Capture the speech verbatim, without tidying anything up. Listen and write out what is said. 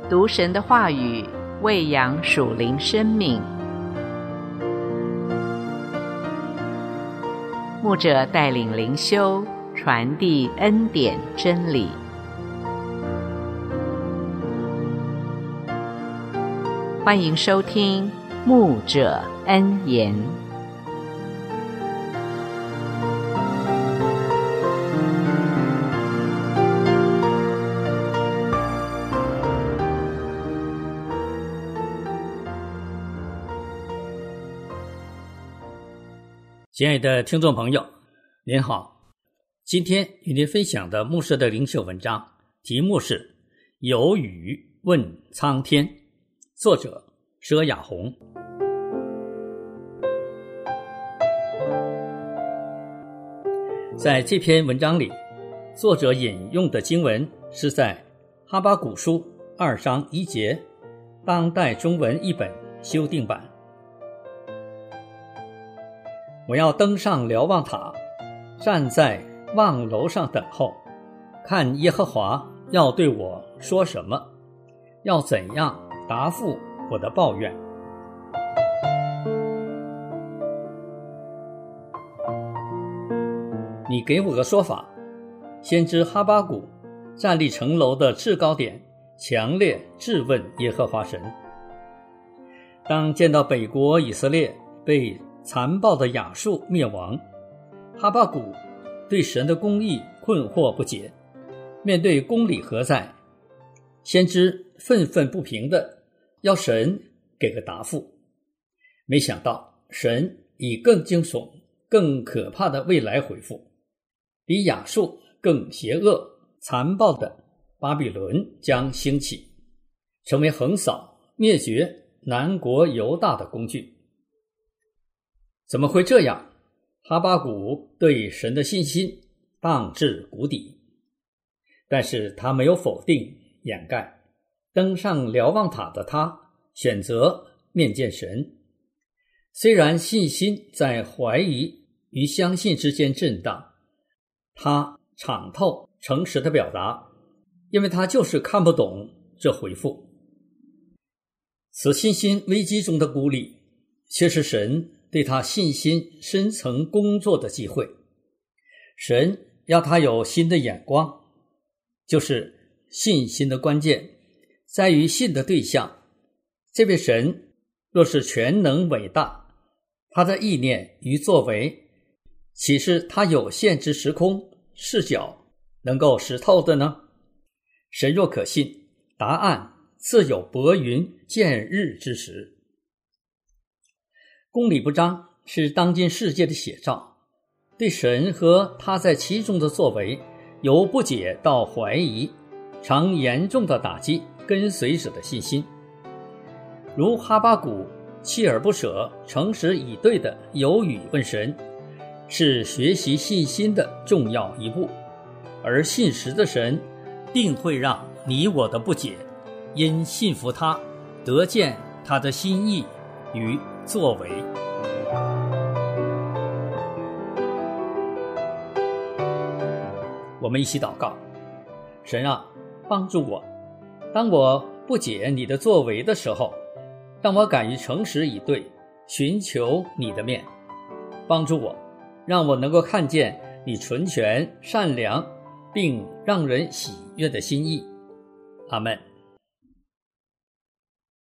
读神的话语，喂养属灵生命。牧者带领灵修，传递恩典真理。欢迎收听牧者恩言。 亲爱的听众朋友，您好，今天与您分享的牧师的灵修文章题目是有语问苍天，作者佘雅红。在这篇文章里，作者引用的经文是在哈巴谷书二章一节，当代中文译本修订版。我要登上瞭望塔，站在望楼上等候，看耶和华要对我说什么，要怎样答复我的抱怨。你给我个说法。先知哈巴谷站立城楼的制高点，强烈质问耶和华神。当见到北国以色列被残暴的亚述灭亡，哈巴谷对神的公义困惑不解，面对公理何在，先知愤愤不平地要神给个答复。没想到神以更惊悚更可怕的未来回复，比亚述更邪恶残暴的巴比伦将兴起，成为横扫灭绝南国犹大的工具。怎么会这样？哈巴谷对神的信心荡至谷底，但是他没有否定掩盖。登上瞭望塔的他选择面见神，虽然信心在怀疑与相信之间震荡，他敞透诚实的表达，因为他就是看不懂这回复。此信心危机中的孤立，却是神对他信心深层工作的机会。神要他有新的眼光，就是信心的关键在于信的对象。这位神若是全能伟大，他的意念与作为岂是他有限之时空视角能够识透的呢？神若可信，答案自有拨云见日之时。公理不彰是当今世界的写照，对神和他在其中的作为由不解到怀疑，常严重的打击跟随者的信心。如哈巴谷锲而不舍诚实以对的有语问神，是学习信心的重要一步，而信实的神定会让你我的不解因信服他得见他的心意与作为。我们一起祷告。神啊，帮助我，当我不解你的作为的时候，让我敢于诚实以对，寻求你的面。帮助我，让我能够看见你纯全善良并让人喜悦的心意。阿们。